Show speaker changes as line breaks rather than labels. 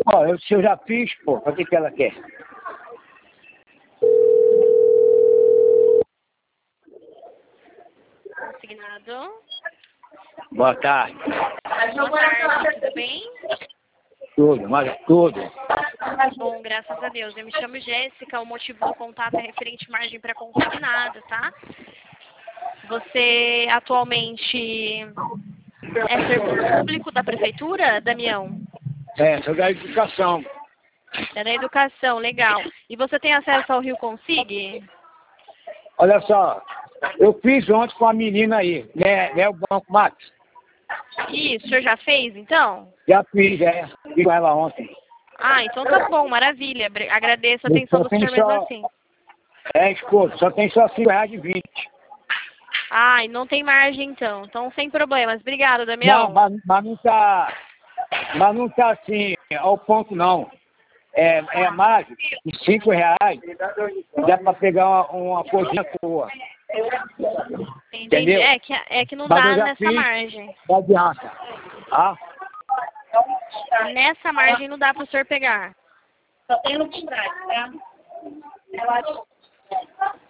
Ó, se eu já fiz, pô, o que ela quer?
Consignado.
Boa tarde.
Boa tarde, tudo bem?
Tudo, mas tudo.
Bom, graças a Deus. Eu me chamo Jéssica, o motivo do contato é referente margem para consignado, tá? Você atualmente é servidor público da prefeitura, Damião?
Sou da educação.
É da educação, legal. E você tem acesso ao Rio Consig?
Olha só, eu fiz ontem com a menina aí, né o Banco Max?
Isso, o senhor já fez, então?
Já fiz, fiz com ela ontem.
Ah, então tá bom, maravilha. Agradeço a atenção do senhor mesmo assim.
Escuta, só tem só R$5,20.
Ah, e não tem margem então. Então sem problemas. Obrigada,
Não,
Damião.
mas não tá assim, ao ponto não. É mais de R$5, dá pra pegar uma coisinha boa.
Entendi.
Entendeu?
É que não
Mas
dá
eu já
nessa
fiz,
margem.
não adianta. Ah?
Nessa margem não dá para o senhor pegar.
Só tem no contrato, tá?